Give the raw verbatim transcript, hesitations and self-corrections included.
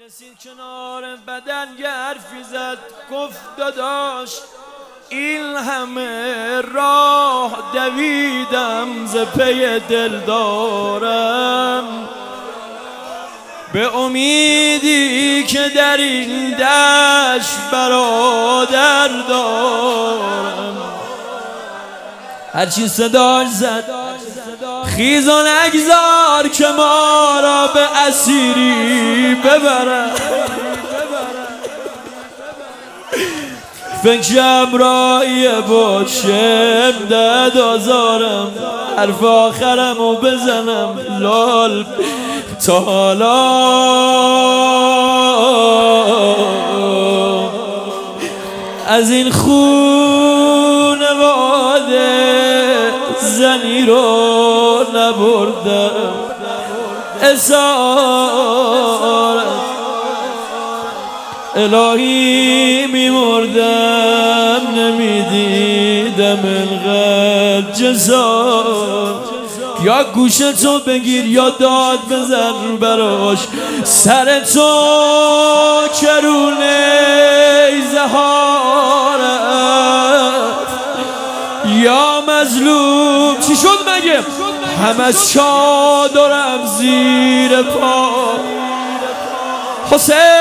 رسید کنار بدن یه حرفی زد، گفت داداش این همه راه دویدم ز پی دل دارم، به امیدی که در این دشت برادر دارم. هرچی صداش زد خیز و نگذار که ما را به اسیری ببرم. فکرم رایه باشه دد آزارم، حرف آخرم رو بزنم لال تا حالا از این خونواده زنی رو نبردم، اسارت الهی میمردم نمیدیدم انقدر جزار. یا گوشتو بگیر یا داد بزن براش، سر تو کرونه زهارت یا مظلوم. چی شد مگه؟ هم از چادرم زیر پا حسین